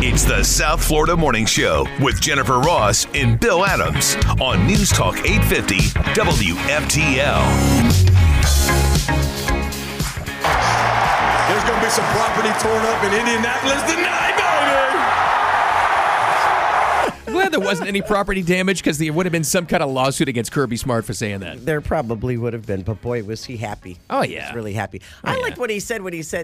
It's the South Florida Morning Show with Jennifer Ross and Bill Adams on News Talk 850 WFTL. There's going to be some property torn up in Indianapolis tonight, baby! I'm glad there wasn't any property damage because there would have been some kind of lawsuit against Kirby Smart for saying that. There probably would have been, but boy, was he happy. Oh, He yeah. was really happy. I liked what he said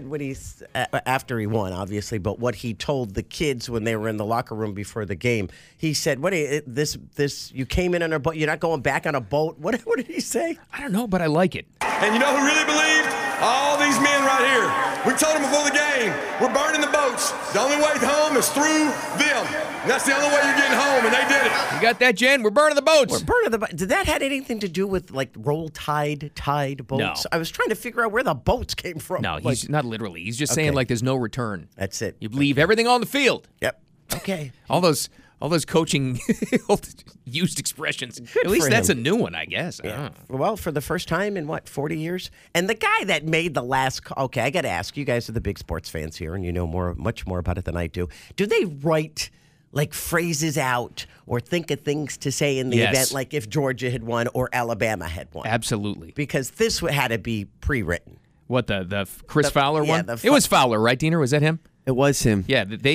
after he won, obviously, but what he told the kids when they were in the locker room before the game. He said, you came in on a boat, you're not going back on a boat. What did he say? I don't know, but I like it. And you know who really believed? All these men right here. We told them before the game, we're burning the boats. The only way home is through them. And that's the only way you're getting home, and they did it. You got that, Jen? We're burning the boats. Did that have anything to do with like roll tide boats? No. I was trying to figure out where the boats came from. No, he's not literally. He's just saying Okay. like there's no return. That's it. You leave everything on the field. Yep. Okay. All those coaching used expressions. At least for that's him. a new one, I guess. I don't know. Well, for the first time in 40 years? And the guy that made the last call, okay, I got to ask, you guys are the big sports fans here, and you know much more about it than I do. Do they write like phrases out or think of things to say in the Yes. event, like if Georgia had won or Alabama had won? Absolutely. Because this had to be pre-written. What, the Chris Fowler yeah, one? the It was Fowler, right, Diener? Was that him? It was him. Yeah, And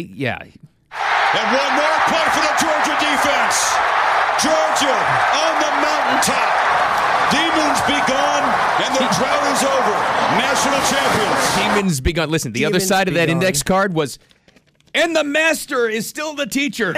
one more play for the Georgia defense. Georgia on the mountaintop. Demons be gone, and the drought is over. National champions. Demons be gone. Listen, the other Demons side of be that gone. index card was, and the master is still the teacher.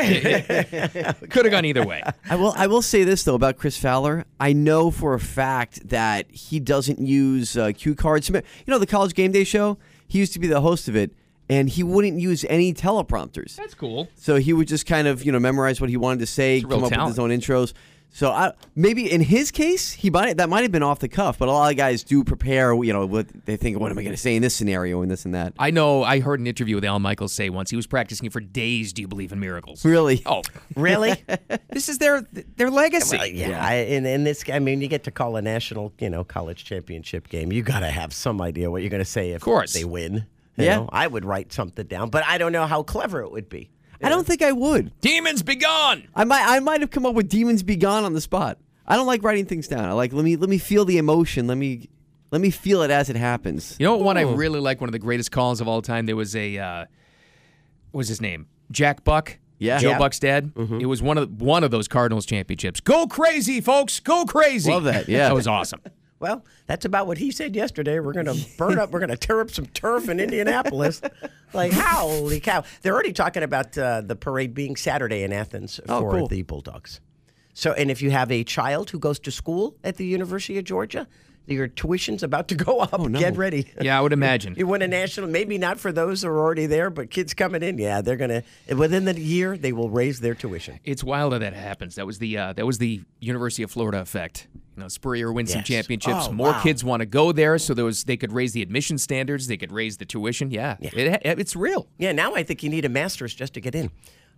Could have gone either way. I will say this, though, about Chris Fowler. I know for a fact that he doesn't use cue cards. You know, the College Game Day show? He used to be the host of it, and he wouldn't use any teleprompters. That's cool. So he would just kind of, memorize what he wanted to say, It's a real come up talent. with his own intros. So maybe in his case, that might have been off the cuff, but a lot of guys do prepare, what they think, what am I going to say in this scenario and this and that. I know. I heard an interview with Al Michaels say once he was practicing for days. Do you believe in miracles? Really? Oh, Really? this is their legacy. Well, yeah. In this, I mean, you get to call a national, college championship game. You got to have some idea what you're going to say if course. they win. You Yeah. know? I would write something down, but I don't know how clever it would be. I don't think I would. Demons be gone. I might have come up with Demons Be Gone on the spot. I don't like writing things down. I like let me feel the emotion. Let me feel it as it happens. You know what one I really like? One of the greatest calls of all time. There was a what was his name? Jack Buck. Yeah. Joe Yeah. Buck's dad. It was one of those Cardinals championships. Go crazy, folks. Go crazy. Love that, yeah. That was awesome. Well, that's about what he said yesterday. We're going to burn up. We're going to tear up some turf in Indianapolis. Like, holy cow! They're already talking about the parade being Saturday in Athens for cool. the Bulldogs. So, and if you have a child who goes to school at the University of Georgia, your tuition's about to go up. no. Get ready. Yeah, I would imagine. You win a national, maybe not for those who are already there, but kids coming in, yeah, they're going to, within the year, they will raise their tuition. It's wild that happens. That was the University of Florida effect. Spurrier wins some Yes. championships. Oh, More wow. kids want to go there, so they could raise the admission standards. They could raise the tuition. Yeah. It's real. Yeah, now I think you need a master's just to get in.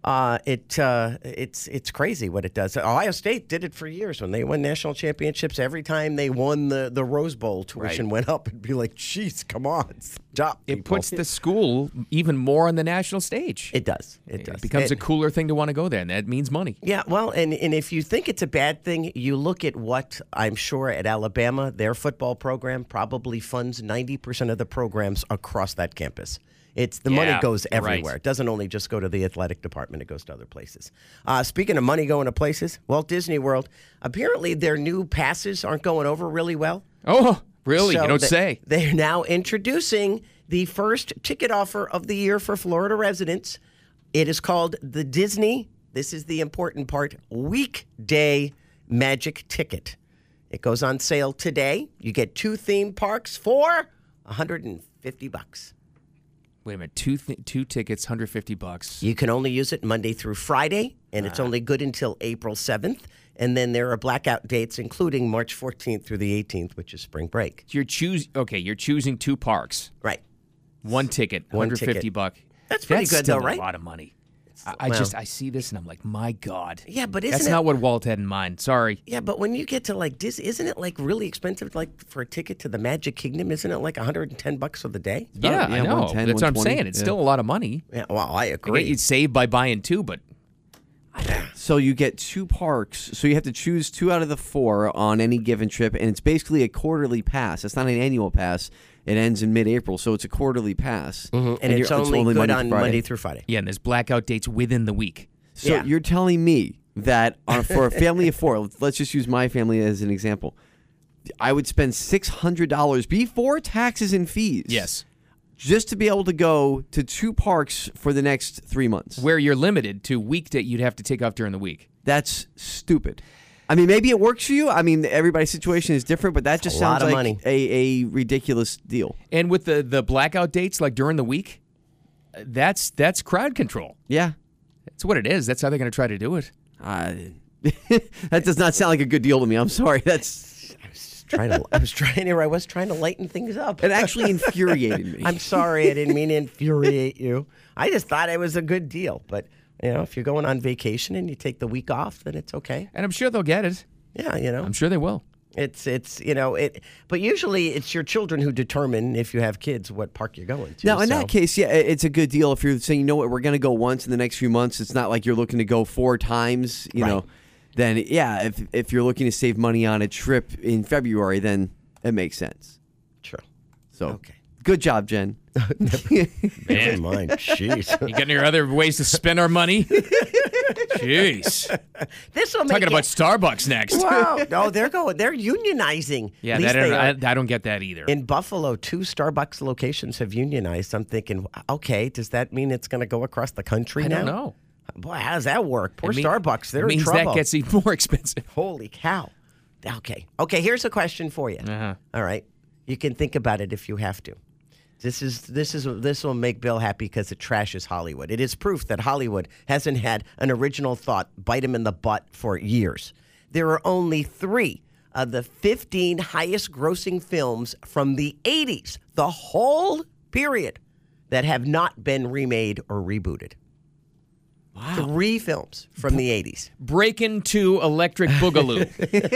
It's crazy what it does. Ohio State did it for years when they won national championships. Every time they won the Rose Bowl, tuition went up. It'd be like, "Jeez, come on, stop!" It people." puts the school even more on the national stage. It does. It does. It becomes a cooler thing to want to go there, and that means money. Yeah, well, and if you think it's a bad thing, you look at what I'm sure at Alabama, their football program probably funds 90% of the programs across that campus. It's the money goes you're right. everywhere. It doesn't only just go to the athletic department; it goes to other places. Speaking of money going to places, Walt Disney World, apparently their new passes aren't going over really well. Oh, really? So You don't say. They're now introducing the first ticket offer of the year for Florida residents. It is called the Disney, this is the important part, Weekday Magic Ticket. It goes on sale today. You get 2 theme parks for $150. Wait a minute, two tickets, $150. You can only use it Monday through Friday, and it's only good until April 7th. And then there are blackout dates, including March 14th through the 18th, which is spring break. You're choosing 2 parks. Right. One ticket, One $150. ticket. That's pretty good, still though, right? A lot of money. I see this and I'm like, my God. Yeah, but that's not what Walt had in mind. Sorry. Yeah, but when you get to like Disney, isn't it like really expensive? Like for a ticket to the Magic Kingdom, isn't it like $110 for the day? Yeah, I know. 110, That's what I'm 120, saying. It's still a lot of money. Yeah, well, I agree. You'd save by buying 2, but So you get 2 parks. So you have to choose 2 out of the 4 on any given trip, and it's basically a quarterly pass. It's not an annual pass. It ends in mid-April, so it's a quarterly pass. And it's only good on Monday through Friday. yeah, and there's blackout dates within the week. So Yeah. you're telling me that for a family of 4, let's just use my family as an example, I would spend $600 before taxes and fees. Yes. Just to be able to go to 2 parks for the next 3 months. Where you're limited to weekday, you'd have to take off during the week. That's stupid. I mean, maybe it works for you. I mean, everybody's situation is different, but that just a sounds lot of like money. a ridiculous deal. And with the blackout dates, like during the week, that's crowd control. Yeah. That's what it is. That's how they're going to try to do it. That does not sound like a good deal to me. I'm sorry. That's I was trying to lighten things up. it actually infuriated me. I'm sorry, I didn't mean to infuriate you. I just thought it was a good deal. But, if you're going on vacation and you take the week off, then it's okay. And I'm sure they'll get it. Yeah, I'm sure they will. But usually it's your children who determine, if you have kids, what park you're going to. Now, in so. that case, yeah, it's a good deal if you're saying, you know what, we're going to go once in the next few months. It's not like you're looking to go 4 times, you know. Then, yeah, if you're looking to save money on a trip in February, then it makes sense. Sure. So, Okay. good job, Jen. Never mind. Jeez. You got any other ways to spend our money? Jeez. This will make Talking it- about Starbucks next. Wow. No, they're unionizing. Yeah, At least they are. I don't get that either. In Buffalo, 2 Starbucks locations have unionized. I'm thinking, okay, does that mean it's going to go across the country I now? don't know. Boy, how does that work? Poor It mean- Starbucks. They're it means in trouble. that gets even more expensive. Holy cow. Okay. Okay, here's a question for you. Uh-huh. All right. You can think about it if you have to. This will make Bill happy because it trashes Hollywood. It is proof that Hollywood hasn't had an original thought bite him in the butt for years. There are only 3 of the 15 highest grossing films from the 80s, the whole period, that have not been remade or rebooted. Wow. 3 films from the 80s. Breaking to Electric Boogaloo.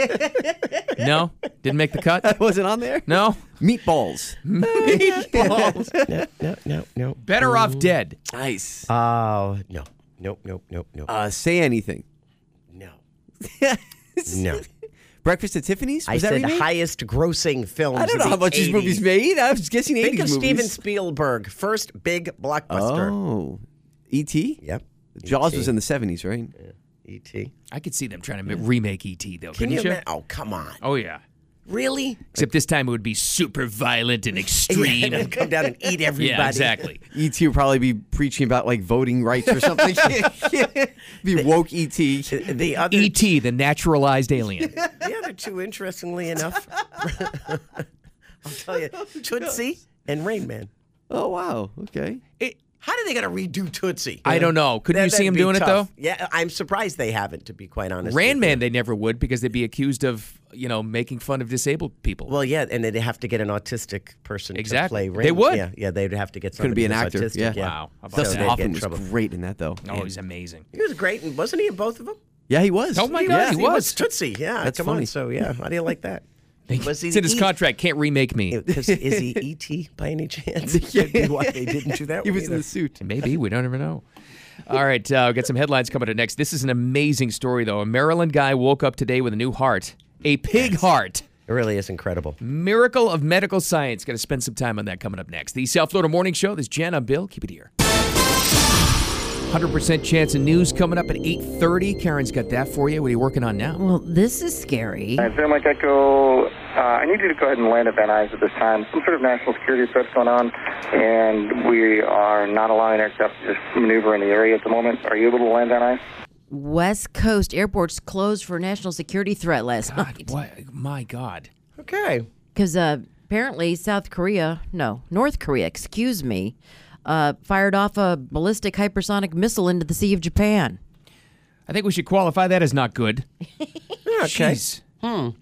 No? Didn't make the cut? Wasn't on there? No? Meatballs. No. Better Off Dead. Nice. Oh, no. Nope. Say anything. No. No. Breakfast at Tiffany's? I Was that said remade? highest grossing films. I don't know of how the much these 80s. movies made. I was guessing 80s Think of movies. Steven Spielberg, first big blockbuster. Oh. E.T.? Yep. Jaws E.T.. was in the 70s, right? E.T. I could see them trying to remake E.T., though. Can Couldn't you you? imagine? Oh, come on. Oh, yeah. Really? Except this time it would be super violent and extreme. Yeah, come down and eat everybody. Yeah, exactly. E.T. would probably be preaching about like voting rights or something. Be woke E.T. The other, E.T., the naturalized alien. the other 2, interestingly enough, I'll tell you, Tootsie and Rain Man. Oh, wow. Okay. How are they going to redo Tootsie? I don't know. Couldn't you see That'd him be doing it, tough. though? Yeah, I'm surprised they haven't, to be quite honest. Rain with Man, you. they never would because they'd be accused of, making fun of disabled people. Well, yeah, and they'd have to get an autistic person Exactly. to play Rain. They would. Yeah, they'd have to get somebody Couldn't be an who's actor, autistic, yeah. Wow. How about So Dustin they'd get Hoffman in was trouble. great in that, though. Oh, he's amazing. He was great, and wasn't he in both of them? Yeah, he was. Oh, my God, Yeah. he was. Tootsie. Yeah, That's come funny. on. So yeah, how do you like that? Was he It's in his E- contract. Can't remake me. Because is he E.T. by any chance? Could be why they didn't do that. He one was in either. the suit. Maybe. We don't ever know. All right. We've got some headlines coming up next. This is an amazing story, though. A Maryland guy woke up today with a new heart. A pig heart. It really is incredible. Miracle of medical science. Got to spend some time on that coming up next. The South Florida Morning Show. This is Jen. I'm Bill. Keep it here. 100% chance of news coming up at 8:30. Karen's got that for you. What are you working on now? Well, this is scary. San Mike Echo, I need you to go ahead and land at Van Nuys at this time. Some sort of national security threat's going on, and we are not allowing aircraft to just maneuver in the area at the moment. Are you able to land Van Nuys? West Coast airports closed for a national security threat last God, night. what? My God. Okay. Because apparently North Korea, fired off a ballistic hypersonic missile into the Sea of Japan. I think we should qualify that as not good. Okay. Jeez.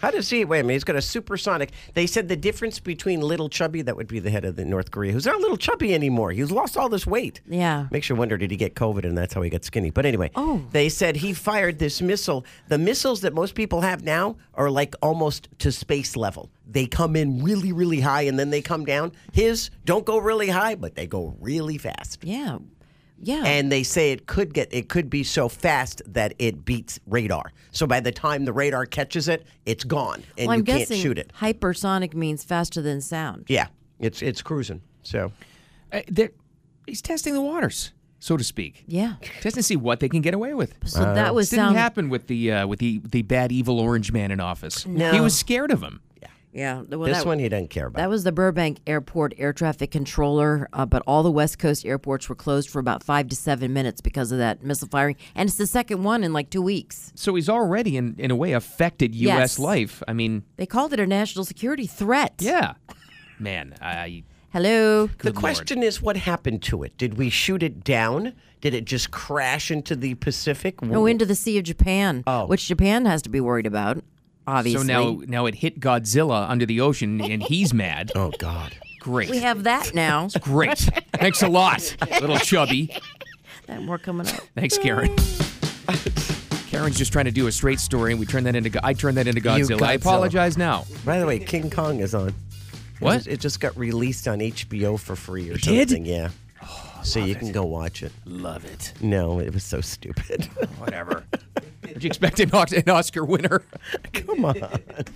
How does he? Wait a minute. He's got a supersonic. They said the difference between Little Chubby, that would be the head of the North Korea, who's not Little Chubby anymore. He's lost all this weight. Yeah. Makes you wonder, did he get COVID and that's how he got skinny? But anyway, they said he fired this missile. The missiles that most people have now are like almost to space level. They come in really, really high and then they come down. His don't go really high, but they go really fast. Yeah. Yeah. And they say it could be so fast that it beats radar. So by the time the radar catches it, it's gone, and well, you I'm can't guessing shoot it. Hypersonic means faster than sound. Yeah, it's cruising. So He's testing the waters, so to speak. Yeah. Testing to see what they can get away with. So that was This didn't sound. happen with the bad evil orange man in office. No. He was scared of him. Yeah. Well, this one he doesn't care about. That was the Burbank Airport air traffic controller, but all the West Coast airports were closed for about 5 to 7 minutes because of that missile firing, and it's the second one in like 2 weeks. So he's already, in a way, affected U.S. Yes. life. I mean, They called it a national security threat. yeah. Man, Hello. the question is, what happened to it? Did we shoot it down? Did it just crash into the Pacific? No, into the Sea of Japan, which Japan has to be worried about, obviously. So now it hit Godzilla under the ocean, and he's mad. Oh, God. Great. we have that now. Great. Thanks a lot, little chubby. That more coming up. Thanks, Karen. Karen's just trying to do a straight story, and I turned that into Godzilla. I apologize now. By the way, King Kong is on. What? It just got released on HBO for free or did? something. Yeah. So you can go watch it. Love it. No, it was so stupid. Whatever. Did you expect an Oscar winner? Come on.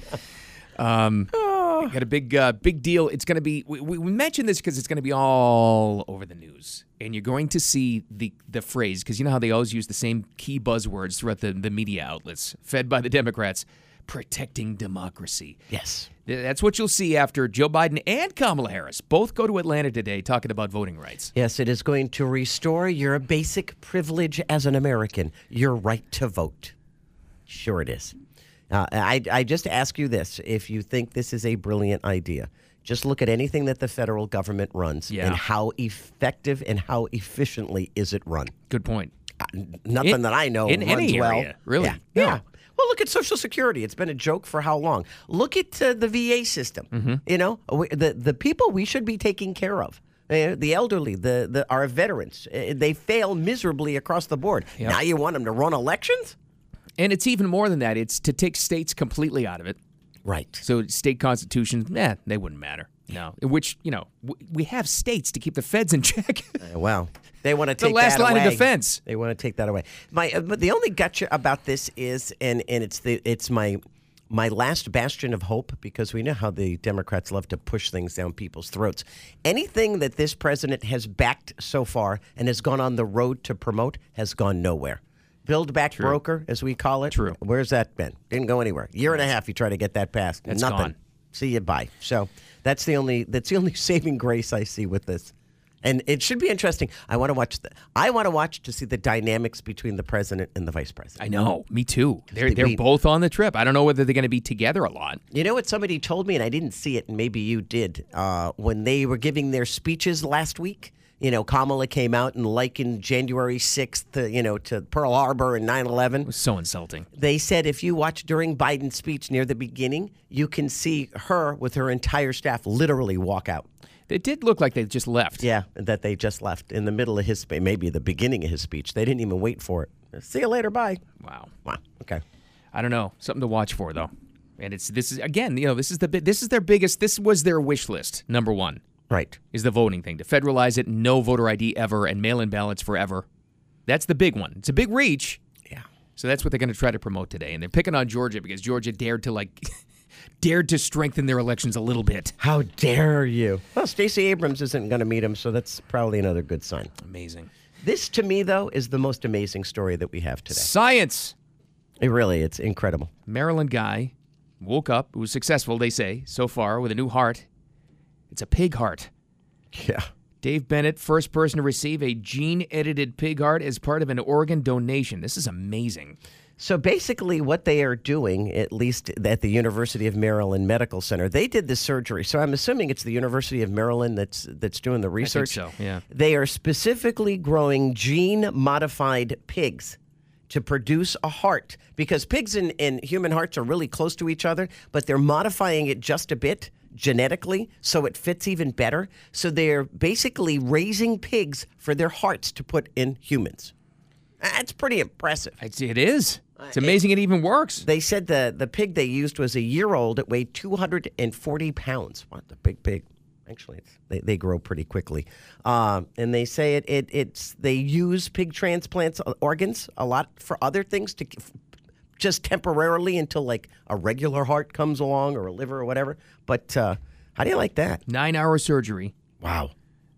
Got a big deal. It's going to be. We mentioned this because it's going to be all over the news, and you're going to see the phrase, because you know how they always use the same key buzzwords throughout the media outlets fed by the Democrats: protecting democracy. Yes. That's what you'll see after Joe Biden and Kamala Harris both go to Atlanta today talking about voting rights. Yes, it is going to restore your basic privilege as an American, your right to vote. Sure it is. I just ask you this. If you think this is a brilliant idea, just look at anything that the federal government runs and how effective and how efficiently is it run. Good point. Nothing that I know in runs any well. area, really. Yeah. Well, look at Social Security. It's been a joke for how long? Look at the VA system. Mm-hmm. You know, the people we should be taking care of. The elderly, our veterans, they fail miserably across the board. Yep. Now you want them to run elections? And it's even more than that. It's to take states completely out of it. Right. So state constitutions, they wouldn't matter. No. Which, we have states to keep the feds in check. Well, they want to take the last that line away. of defense. They want to take that away. But the only gotcha about this is, and it's my last bastion of hope, because we know how the Democrats love to push things down people's throats. Anything that this president has backed so far and has gone on the road to promote has gone nowhere. Build Back Broker, as we call it. True. Where's that been? Didn't go anywhere. Year and a half you try to get that passed. That's Nothing. gone. See you, bye. So that's the only saving grace I see with this. And it should be interesting. I want to watch to see the dynamics between the president and the vice president. I know. Me too. They're both on the trip. I don't know whether they're going to be together a lot. You know what somebody told me, and I didn't see it, and maybe you did, when they were giving their speeches last week? Kamala came out and likened January 6th, to Pearl Harbor and 9/11. It was so insulting. They said if you watch during Biden's speech near the beginning, you can see her with her entire staff literally walk out. It did look like they just left. Yeah, that they just left in the middle of his speech, maybe the beginning of his speech. They didn't even wait for it. See you later, bye. Wow. Okay. I don't know. Something to watch for, though. And this is again, this is their biggest. This was their wish list. Number one. Right. Is the voting thing. To federalize it, no voter ID ever, and mail-in ballots forever. That's the big one. It's a big reach. Yeah. So that's what they're going to try to promote today. And they're picking on Georgia because Georgia dared to strengthen their elections a little bit. How dare you? Well, Stacey Abrams isn't going to meet him, so that's probably another good sign. Amazing. This, to me, though, is the most amazing story that we have today. Science. It's incredible. Maryland guy woke up, who was successful, they say, so far, with a new heart. It's a pig heart. Yeah. Dave Bennett, first person to receive a gene-edited pig heart as part of an organ donation. This is amazing. So basically what they are doing, at least at the University of Maryland Medical Center, they did this surgery. So I'm assuming it's the University of Maryland that's doing the research. I think so, yeah. They are specifically growing gene-modified pigs to produce a heart, because pigs and human hearts are really close to each other, but they're modifying it just a bit genetically so it fits even better. So they're basically raising pigs for their hearts to put in humans. That's pretty impressive. It is. It's amazing it even works. They said the pig they used was a year old. It weighed 240 pounds. What, a big pig. Actually, they grow pretty quickly. And they say they use pig transplants organs a lot for other things to just temporarily until like a regular heart comes along or a liver or whatever. But how do you like that? 9-hour surgery. Wow.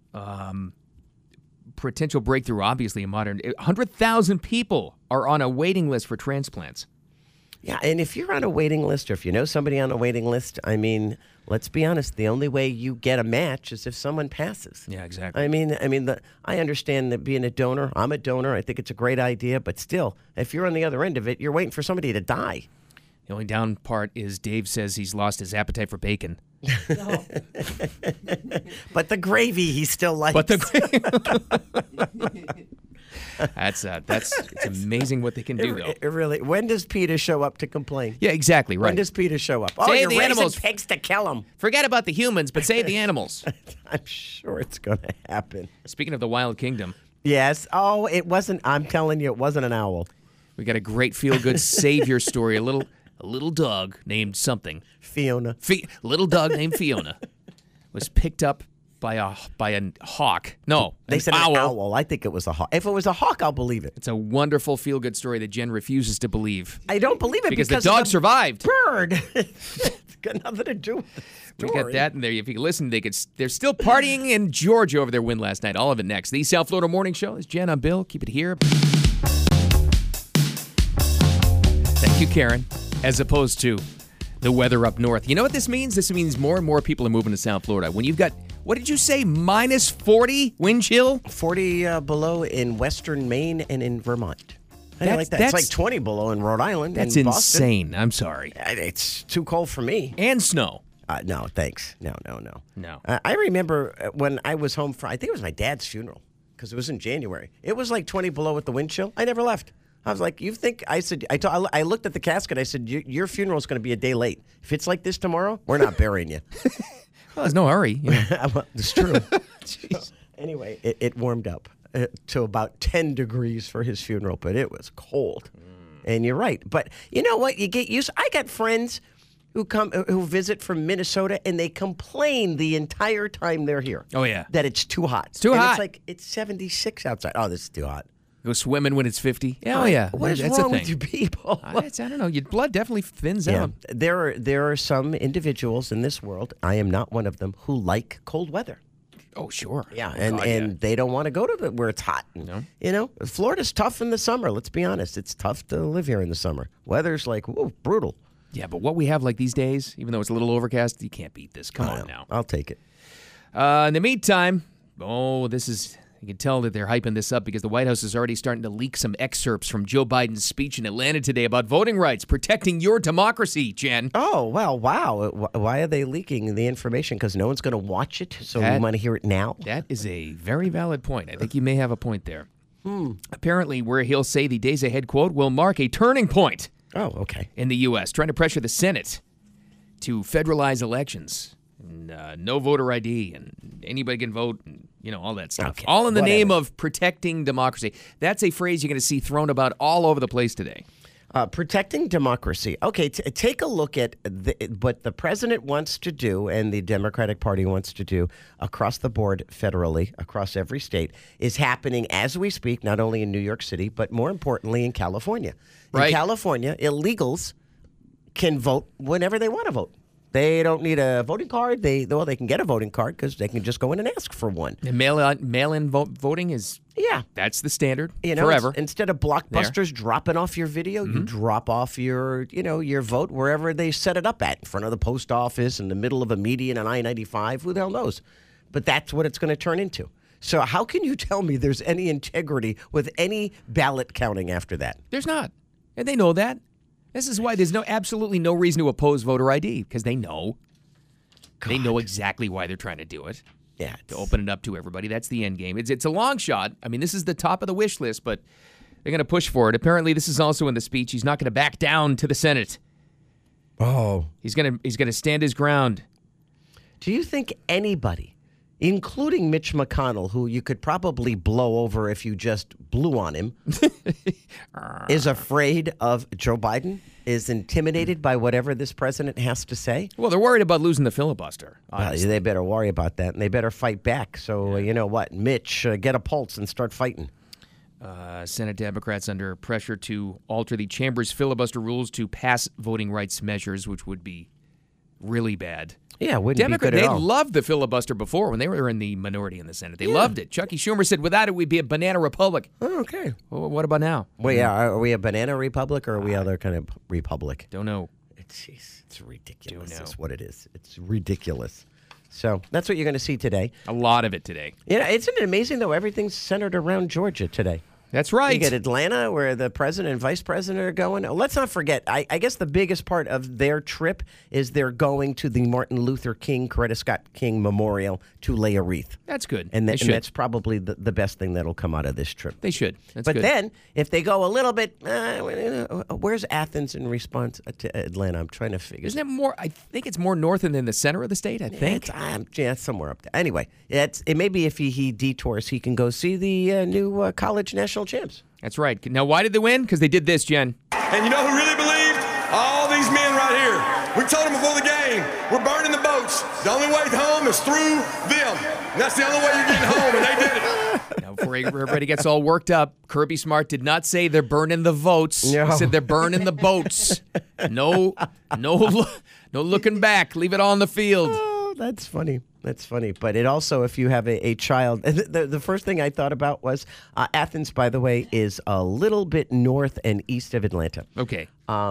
Potential breakthrough, obviously, in modern. 100,000 people are on a waiting list for transplants. Yeah, and if you're on a waiting list or if you know somebody on a waiting list, I mean, let's be honest, the only way you get a match is if someone passes. Yeah, exactly. I understand that being a donor, I'm a donor, I think it's a great idea, but still, if you're on the other end of it, you're waiting for somebody to die. The only down part is Dave says he's lost his appetite for bacon. But the gravy he still likes. But it's amazing what they can do, though. It really. When does PETA show up to complain? Yeah, exactly, right. When does PETA show up? Save you're the raising animals. pigs to kill them. Forget about the humans, but save the animals. I'm sure it's going to happen. Speaking of the Wild Kingdom. Yes. Oh, it wasn't. I'm telling you, it wasn't an owl. We got a great feel-good savior story. A little dog named something. Fiona. Little dog named Fiona was picked up by a hawk. No, they said an owl. I think it was a hawk. If it was a hawk, I'll believe it. It's a wonderful feel-good story that Jen refuses to believe. I don't believe it because the dog survived. Bird. It's got nothing to do with the story. We got that in there. If you listen, they're still partying in Georgia over their win last night. All of it next. The South Florida Morning Show is Jen. I'm Bill. Keep it here. Thank you, Karen. As opposed to the weather up north. You know what this means? This means more and more people are moving to South Florida. When you've got, what did you say, minus 40 wind chill? 40 below in western Maine and in Vermont. How do you like that? It's like 20 below in Rhode Island. That's and insane. I'm sorry. It's too cold for me. And snow. No, thanks. No. I remember when I was home for, I think it was my dad's funeral, because it was in January. It was like 20 below with the wind chill. I never left. I was like, I looked at the casket. I said, your funeral is going to be a day late. If it's like this tomorrow, we're not burying you. Well, there's no hurry. You know. It's true. So, anyway, it warmed up to about 10 degrees for his funeral, but it was cold. And you're right. But you know what? You get used. I got friends who visit from Minnesota, and they complain the entire time they're here. Oh, yeah. That it's too hot. It's too hot. It's like, it's 76 outside. Oh, this is too hot. Go swimming when it's 50. Oh, yeah. What is wrong with you people? I don't know. Your blood definitely thins out. There are some individuals in this world, I am not one of them, who like cold weather. Oh, sure. Yeah, and they don't want to go to where it's hot. No. You know, Florida's tough in the summer. Let's be honest. It's tough to live here in the summer. Weather's like, brutal. Yeah, but what we have like these days, even though it's a little overcast, you can't beat this. Come on now. I'll take it. In the meantime, you can tell that they're hyping this up because the White House is already starting to leak some excerpts from Joe Biden's speech in Atlanta today about voting rights, protecting your democracy, Jen. Oh, well, wow. Why are they leaking the information? Because no one's going to watch it, so we want to hear it now? That is a very valid point. I think you may have a point there. Apparently, where he'll say the days ahead, quote, will mark a turning point. Oh, okay. In the U.S., trying to pressure the Senate to federalize elections. And, no voter ID, and anybody can vote, and, all that stuff. Okay, all in the name of protecting democracy. That's a phrase you're going to see thrown about all over the place today. Protecting democracy. Okay, take a look at what the president wants to do and the Democratic Party wants to do across the board federally, across every state, is happening as we speak, not only in New York City, but more importantly in California. In California, illegals can vote whenever they want to vote. They don't need a voting card. They can get a voting card because they can just go in and ask for one. And mail-in voting is that's the standard forever. Instead of Blockbusters dropping off your video, you drop off your your vote wherever they set it up at, in front of the post office, in the middle of a median on I-95. Who the hell knows? But that's what it's going to turn into. So how can you tell me there's any integrity with any ballot counting after that? There's not, and they know that. This is why there's absolutely no reason to oppose voter ID, because they know. God. They know exactly why they're trying to do it. Yeah. To open it up to everybody. That's the end game. It's a long shot. I mean, this is the top of the wish list, but They're going to push for it. Apparently, this is also in the speech. He's not going to back down to the Senate. Oh. He's going to stand his ground. Do you think anybody, including Mitch McConnell, who you could probably blow over if you just blew on him, is afraid of Joe Biden? Is intimidated by whatever this president has to say? Well, they're worried about losing the filibuster. They better worry about that, and they better fight back. So, you know what? Mitch, get a pulse and start fighting. Senate Democrats under pressure to alter the chamber's filibuster rules to pass voting rights measures, which would be really bad. Yeah, it wouldn't be good at they all. loved the filibuster before when they were in the minority in the Senate. They loved it. Chucky Schumer said, without it, we'd be a banana republic. Oh, okay. Well, what about now? Well, yeah, are we a banana republic or are we other kind of republic? Don't know. It's ridiculous. That's what it is. It's ridiculous. So that's what you're going to see today. A lot of it today. Yeah, isn't it amazing, though? Everything's centered around Georgia today. That's right. You get Atlanta, where the president and vice president are going. Oh, let's not forget, I guess the biggest part of their trip is they're going to the Martin Luther King, Coretta Scott King Memorial to lay a wreath. That's good. And that's probably the best thing that'll come out of this trip. They should. That's but good. then, if they go a little bit, where's Athens in response to Atlanta? I'm trying to figure. Isn't it more? I think it's more north than the center of the state. I think. It's somewhere up there. Anyway, it may be if he detours, he can go see the new college national champs. That's right. Now, why did they win? Because they did this, Jen. And you know who really believed? All these men right here. We told them before the game, we're burning the boats. The only way home is through them. And that's the only way you're getting home, and they did it. Now, before everybody gets all worked up, Kirby Smart did not say they're burning the votes. No. He said they're burning the boats. No looking back. Leave it all on the field. Oh, that's funny. That's funny. But it also, if you have a child, the first thing I thought about was Athens, by the way, is a little bit north and east of Atlanta. Okay.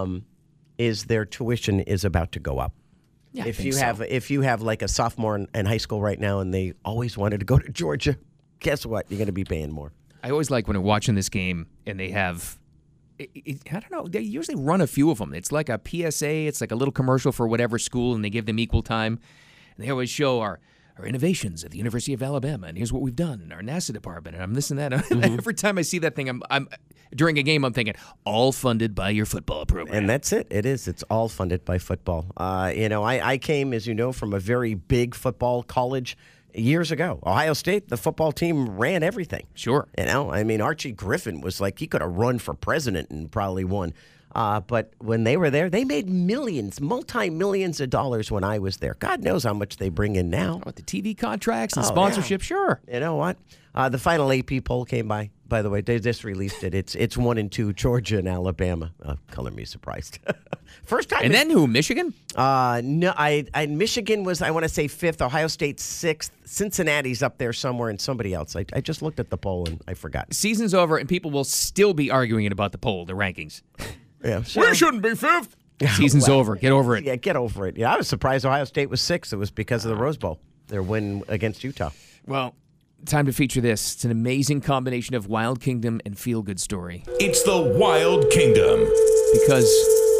Is their tuition is about to go up. Yeah, if you have like a sophomore in high school right now and they always wanted to go to Georgia, guess what? You're going to be paying more. I always like when I'm watching this game and they have, I don't know, they usually run a few of them. It's like a PSA, it's like a little commercial for whatever school, and they give them equal time. And they always show our innovations at the University of Alabama, and here's what we've done in our NASA department, and I'm this and that. Every time I see that thing, I'm during a game, I'm thinking, all funded by your football program. And that's it. It is. It's all funded by football. I came, as you know, from a very big football college years ago. Ohio State, the football team ran everything. Sure. Archie Griffin was like, he could have run for president and probably won. But when they were there, they made millions, multi-millions of dollars when I was there. God knows how much they bring in now. What, the TV contracts and sponsorship? Yeah. Sure. You know what? The final AP poll came by the way. They just released it. It's 1-2, Georgia and Alabama. Color me surprised. First time. And then who? Michigan? No, Michigan was, I want to say, 5th. Ohio State 6th. Cincinnati's up there somewhere, and somebody else. I just looked at the poll and I forgot. Season's over, and people will still be arguing about the poll, the rankings. Yeah, we shouldn't be 5th. Season's over. Get over it. Yeah, get over it. Yeah, I was surprised Ohio State was 6th. It was because of the Rose Bowl, their win against Utah. Well, time to feature this. It's an amazing combination of Wild Kingdom and feel-good story. It's the Wild Kingdom. Because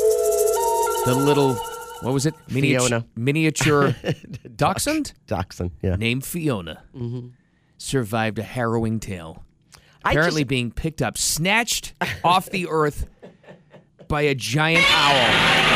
the little, what was it? Fiona. Miniature dachshund? Dachshund, yeah. Named Fiona. Survived a harrowing tale. Apparently being picked up, snatched off the earth by a giant owl.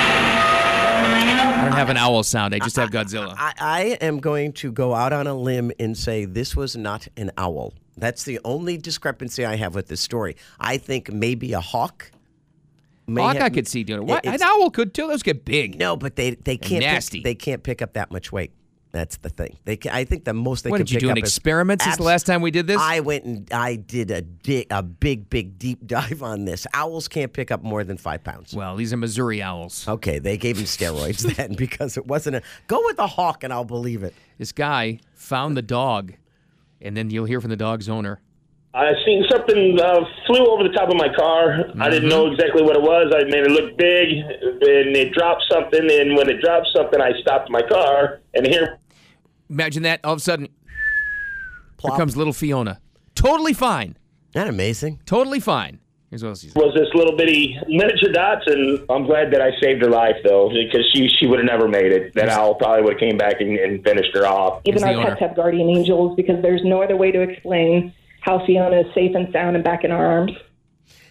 I don't have an owl sound. I just have Godzilla. I am going to go out on a limb and say this was not an owl. That's the only discrepancy I have with this story. I think maybe a hawk. I could see doing it. What? An owl could too. Those get big. No, but they can't. Nasty. They can't pick up that much weight. That's the thing. I think the most they what can did you pick do? up An experiment since the last time we did this? I went and I did a big deep dive on this. Owls can't pick up more than 5 pounds. Well, these are Missouri owls. Okay, they gave him steroids then because it wasn't go with a hawk and I'll believe it. This guy found the dog, and then you'll hear from the dog's owner. I seen something flew over the top of my car. I didn't know exactly what it was. I made it look big, and it dropped something. And when it dropped something, I stopped my car, and here. Imagine that. All of a sudden, Plop. here comes little Fiona. Totally fine. Isn't that amazing? Totally fine. Here's what else he's Was this little bitty miniature dots, and I'm glad that I saved her life, though, because she would have never made it. That owl probably would have came back and finished her off. Even our pets have guardian angels because there's no other way to explain how Fiona is safe and sound and back in our arms.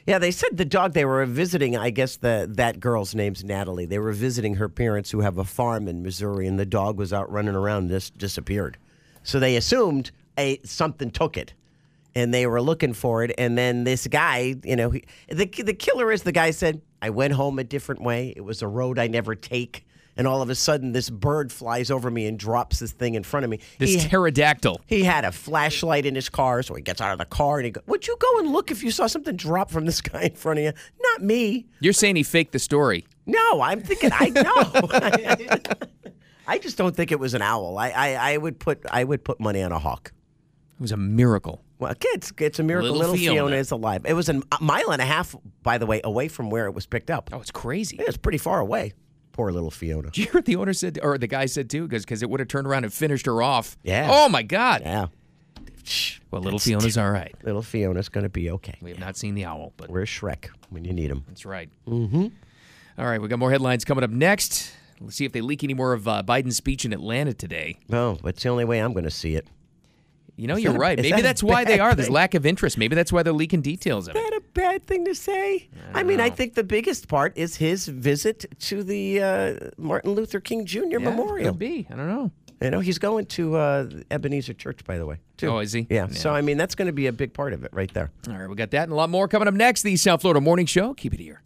Yeah, they said the dog they were visiting, I guess that girl's name's Natalie. They were visiting her parents who have a farm in Missouri, and the dog was out running around and just disappeared. So they assumed something took it, and they were looking for it. And then this guy, the killer is the guy said, I went home a different way. It was a road I never take. And all of a sudden, this bird flies over me and drops this thing in front of me. This pterodactyl. He had a flashlight in his car, so he gets out of the car and he goes, would you go and look if you saw something drop from the sky in front of you? Not me. You're saying he faked the story. No, I'm thinking, I know. I just don't think it was an owl. I would put money on a hawk. It was a miracle. Well, it's a miracle. Little Fiona is alive. It was a mile and a half, by the way, away from where it was picked up. Oh, it's crazy. Yeah, it's pretty far away. Poor little Fiona. Did you hear what the owner said, or the guy said too? Because it would have turned around and finished her off. Yeah. Oh my God. Yeah. Well, little Fiona's all right. Little Fiona's going to be okay. We have not seen the owl, but where's Shrek when you need him? That's right. Mm-hmm. All right, we got more headlines coming up next. Let's see if they leak any more of Biden's speech in Atlanta today. No, but it's the only way I'm going to see it. You're right. Maybe that's why they are. There's lack of interest. Maybe that's why they're leaking details of it. Is that a bad thing to say? I think the biggest part is his visit to the Martin Luther King Jr. Memorial. Could be. I don't know. He's going to Ebenezer Church, by the way, too. Oh, is he? Yeah. So, that's going to be a big part of it right there. All right, we got that and a lot more coming up next. The South Florida Morning Show. Keep it here.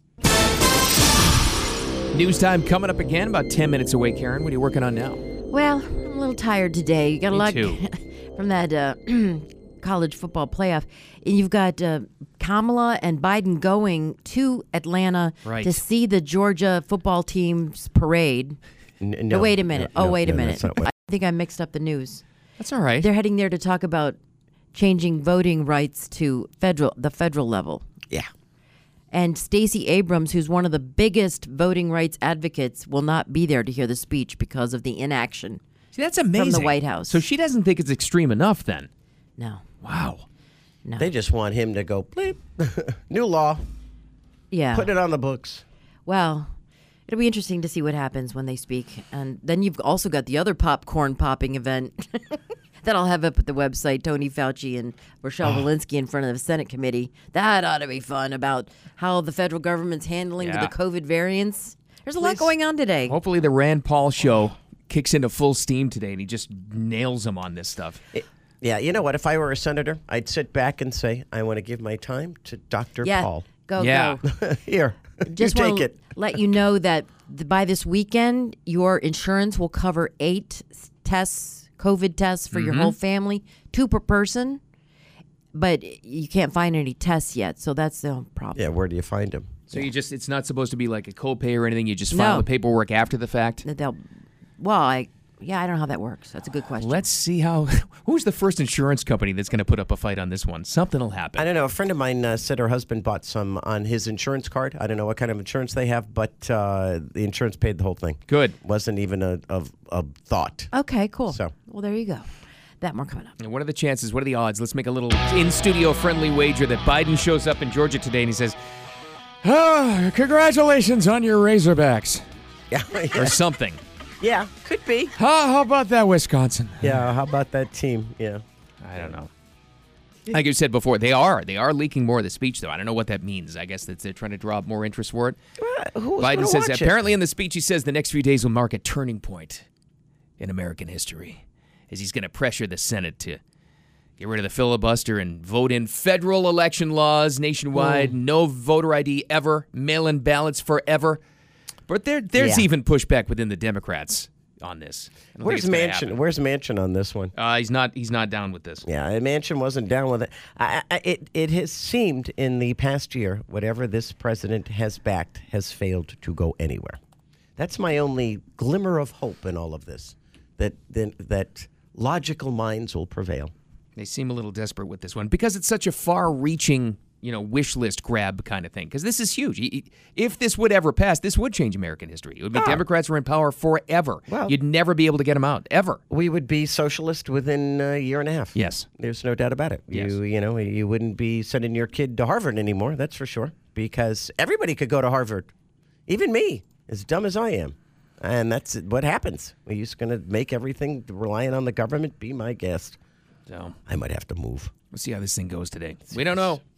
News time coming up again, about 10 minutes away, Karen. What are you working on now? Well, I'm a little tired today. You got a lot from that college football playoff. And you've got Kamala and Biden going to Atlanta to see the Georgia football team's parade. No, wait a minute. Wait a minute. That's not I think I mixed up the news. That's all right. They're heading there to talk about changing voting rights to the federal level. Yeah. And Stacey Abrams, who's one of the biggest voting rights advocates, will not be there to hear the speech because of the inaction. See, that's amazing. From the White House. So she doesn't think it's extreme enough then? No. Wow. No. They just want him to go, bleep, new law. Yeah. Put it on the books. Well, it'll be interesting to see what happens when they speak. And then you've also got the other popcorn popping event that I'll have up at the website, Tony Fauci and Rochelle Walensky in front of the Senate committee. That ought to be fun, about how the federal government's handling the COVID variants. There's a lot going on today. Hopefully the Rand Paul show kicks into full steam today and he just nails them on this stuff. Yeah, you know what? If I were a senator, I'd sit back and say, I want to give my time to Dr. Paul. Go. Here, just take it. Let you know that by this weekend, your insurance will cover 8 tests, COVID tests for your whole family, 2 per person. But you can't find any tests yet, so that's the problem. Yeah, where do you find them? So it's not supposed to be like a copay or anything. You just file the paperwork after the fact. I don't know how that works. That's a good question. Let's see who's the first insurance company that's going to put up a fight on this one? Something will happen. I don't know. A friend of mine said her husband bought some on his insurance card. I don't know what kind of insurance they have, but the insurance paid the whole thing. Good. Wasn't even a thought. Okay, cool. So, well, there you go. That more coming up. And what are the chances? What are the odds? Let's make a little in-studio friendly wager that Biden shows up in Georgia today and he says, congratulations on your Razorbacks. Yeah. Or something. Yeah, could be. How about that, Wisconsin? Yeah, how about that team? Yeah. I don't know. Like you said before, they are leaking more of the speech, though. I don't know what that means. I guess that they're trying to draw up more interest for it. Biden says, apparently in the speech, he says the next few days will mark a turning point in American history, as he's going to pressure the Senate to get rid of the filibuster and vote in federal election laws nationwide, no voter ID ever, mail-in ballots forever. But there's even pushback within the Democrats on this. Where's Manchin? Where's Manchin on this one? He's not down with this. Yeah, Manchin wasn't down with it. It has seemed in the past year, whatever this president has backed has failed to go anywhere. That's my only glimmer of hope in all of this, that logical minds will prevail. They seem a little desperate with this one because it's such a far-reaching, wish list grab kind of thing. Because this is huge. If this would ever pass, this would change American history. It would be Democrats were in power forever. Well, you'd never be able to get them out, ever. We would be socialist within a year and a half. Yes. There's no doubt about it. Yes. You wouldn't be sending your kid to Harvard anymore, that's for sure. Because everybody could go to Harvard. Even me, as dumb as I am. And that's what happens. We're just going to make everything relying on the government. Be my guest. So I might have to move. We'll see how this thing goes today. We don't know.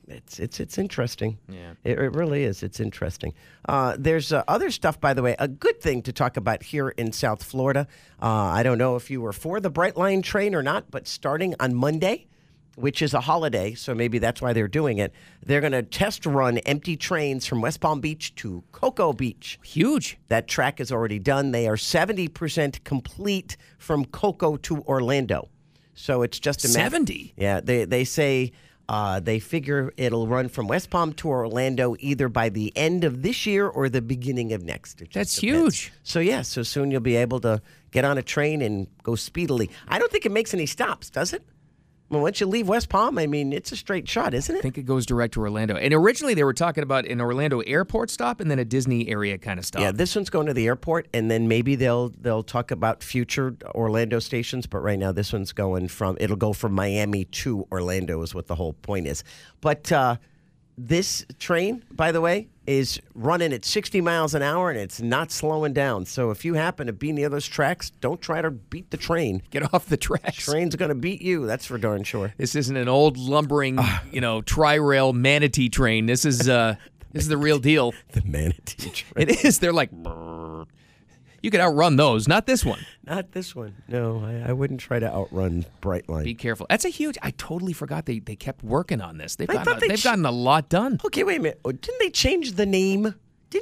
It's interesting. Yeah. It really is. It's interesting. There's other stuff, by the way. A good thing to talk about here in South Florida. I don't know if you were for the Brightline train or not, but starting on Monday, which is a holiday, so maybe that's why they're doing it, they're going to test run empty trains from West Palm Beach to Cocoa Beach. Huge. That track is already done. They are 70% complete from Cocoa to Orlando. So it's just a 70? Yeah, they say they figure it'll run from West Palm to Orlando either by the end of this year or the beginning of next. It just That's depends. huge. So, yeah, so soon you'll be able to get on a train and go speedily. I don't think it makes any stops, does it? Well, once you leave West Palm, I mean, it's a straight shot, isn't I it? think it goes direct to Orlando. And originally they were talking about an Orlando airport stop and then a Disney area kind of stop. Yeah, this one's going to the airport, and then maybe they'll talk about future Orlando stations. But right now, this one's it'll go from Miami to Orlando is what the whole point is. But this train, by the way, is running at 60 miles an hour, and it's not slowing down. So if you happen to be near those tracks, don't try to beat the train. Get off the tracks. Train's going to beat you. That's for darn sure. This isn't an old lumbering, tri-rail manatee train. This is the real deal. The manatee train. It is. They're like, brrr. You could outrun those. Not this one. Not this one. No, I wouldn't try to outrun Brightline. Be careful. That's a huge. I totally forgot they kept working on this. They've thought they've gotten a lot done. Okay, wait a minute. Oh, didn't they change the name?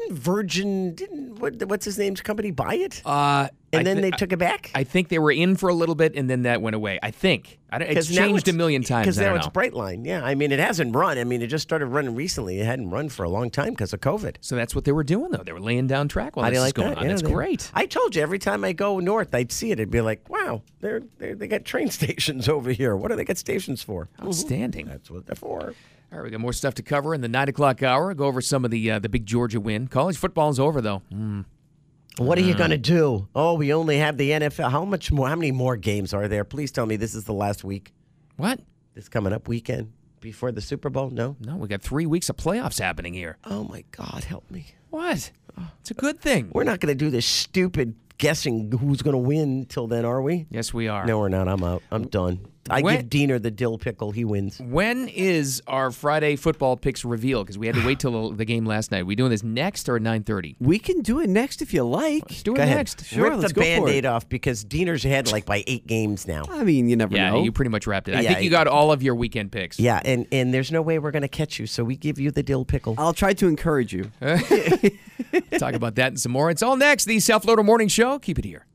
What's his name's company buy it? And then they took it back? I think they were in for a little bit, and then that went away. I think. It's changed a million times. Because now I don't it's know. Brightline. Yeah, I mean, it hasn't run. I mean, it just started running recently. It hadn't run for a long time because of COVID. So that's what they were doing, though. They were laying down track while How do this you is like going that? on. Yeah, That's great. I told you, every time I go north, I'd see it. It'd be like, wow, they got train stations over here. What do they got stations for? Outstanding. That's what they're for. All right, we got more stuff to cover in the 9 o'clock hour. Go over some of the big Georgia win. College football's over, though. What are you going to do? Oh, we only have the NFL. How many more games are there? Please tell me this is the last week. What? This coming up weekend before the Super Bowl? No? No, we got 3 weeks of playoffs happening here. Oh, my God, help me. What? It's a good thing. We're not going to do this stupid guessing who's going to win till then, are we? Yes, we are. No, we're not. I'm out. I'm done. I give Diener the dill pickle. He wins. When is our Friday football picks revealed? Because we had to wait till the game last night. Are we doing this next or at 9:30? We can do it next if you like. Let's do it Go ahead. next. Sure, Rip let's the go for Band-Aid it. off because Diener's ahead like by 8 games now. I mean, you never Yeah, know. you pretty much wrapped it. I Yeah, think you got all of your weekend picks. Yeah, and there's no way we're going to catch you, so we give you the dill pickle. I'll try to encourage you. Talk about that and some more. It's all next. The South Florida Morning Show. Keep it here.